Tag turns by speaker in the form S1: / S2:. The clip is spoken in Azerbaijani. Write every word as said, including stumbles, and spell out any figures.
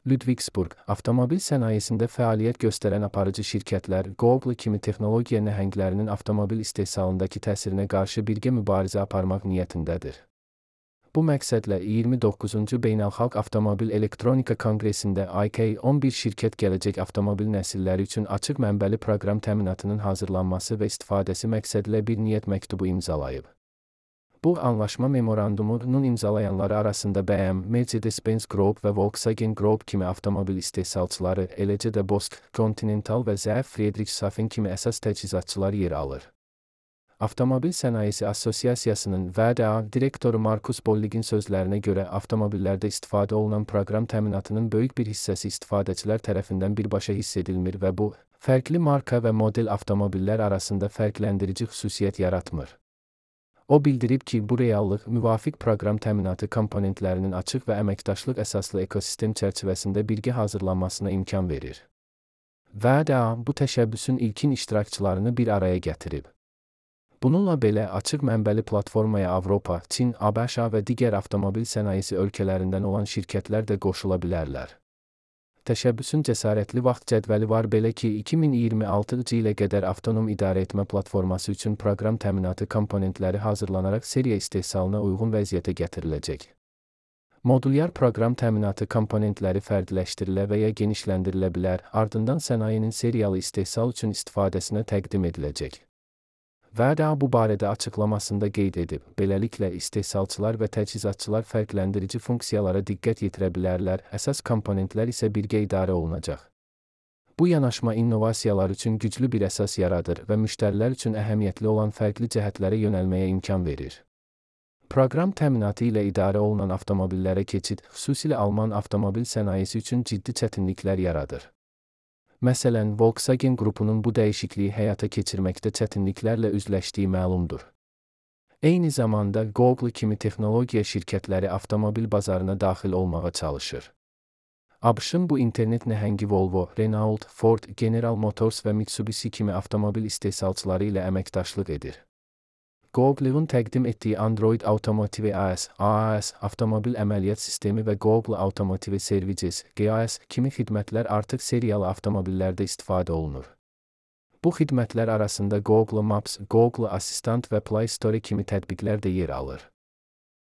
S1: Ludwigsburg, avtomobil sənayesində fəaliyyət göstərən aparıcı şirkətlər, Google kimi texnologiya nəhənglərinin avtomobil istehsalındakı təsirinə qarşı birgə mübarizə aparmaq niyyətindədir. Bu məqsədlə iyirmi doqquzuncu Beynəlxalq Avtomobil Elektronika Konqresində I K on bir şirkət gələcək avtomobil nəsilləri üçün açıq mənbəli proqram təminatının hazırlanması və istifadəsi məqsədilə bir niyyət məktubu imzalayıb. Bu anlaşma memorandumunun imzalayanları arasında B M, Mercedes-Benz Group və Volkswagen Group kimi avtomobil istehsalçıları, eləcə də Bosch, Continental və Zeev Friedrichshafen kimi əsas təchizatçılar yer alır. Avtomobil Sənayesi Assosiasiyasının V D A direktoru Markus Bolligin sözlərinə görə avtomobillərdə istifadə olunan proqram təminatının böyük bir hissəsi istifadəçilər tərəfindən birbaşa hiss edilmir və bu, fərqli marka və model avtomobillər arasında fərqləndirici xüsusiyyət yaratmır. O bildirib ki, bu reallıq müvafiq proqram təminatı komponentlərinin açıq və əməkdaşlıq əsaslı ekosistem çərçivəsində birgə hazırlanmasına imkan verir. V D A bu təşəbbüsün ilkin iştirakçılarını bir araya gətirib. Bununla belə açıq mənbəli platformaya Avropa, Çin, ABŞ və digər avtomobil sənayesi ölkələrindən olan şirkətlər də qoşula bilərlər. Təşəbbüsün cəsarətli vaxt cədvəli var belə ki, iki min iyirmi altıncı ilə qədər avtonom idarəetmə platforması üçün proqram təminatı komponentləri hazırlanaraq seriya istehsalına uyğun vəziyyətə gətiriləcək. Modulyar proqram təminatı komponentləri fərdiləşdirilə və ya genişləndirilə bilər, ardından sənayenin seriyalı istehsal üçün istifadəsinə təqdim ediləcək. V D A bu barədə açıqlamasında qeyd edib, beləliklə istehsalçılar və təchizatçılar fərqləndirici funksiyalara diqqət yetirə bilərlər, əsas komponentlər isə birgə idarə olunacaq. Bu yanaşma innovasiyalar üçün güclü bir əsas yaradır və müştərilər üçün əhəmiyyətli olan fərqli cəhətlərə yönəlməyə imkan verir. Proqram təminatı ilə idarə olunan avtomobillərə keçid, xüsusilə Alman avtomobil sənayesi üçün ciddi çətinliklər yaradır. Məsələn, Volkswagen qrupunun bu dəyişikliyi həyata keçirməkdə çətinliklərlə üzləşdiyi məlumdur. Eyni zamanda Google kimi texnologiya şirkətləri avtomobil bazarına daxil olmağa çalışır. ABŞ-ın bu internet nəhəngi Volvo, Renault, Ford, General Motors və Mitsubishi kimi avtomobil istehsalçıları ilə əməkdaşlıq edir. Google'un təqdim etdiyi Android Automotive A S, A A S, avtomobil əməliyyat sistemi və Google Automotive Services, G A S kimi xidmətlər artıq seriyalı avtomobillərdə istifadə olunur. Bu xidmətlər arasında Google Maps, Google Assistant və Play Store kimi tətbiqlər də yer alır.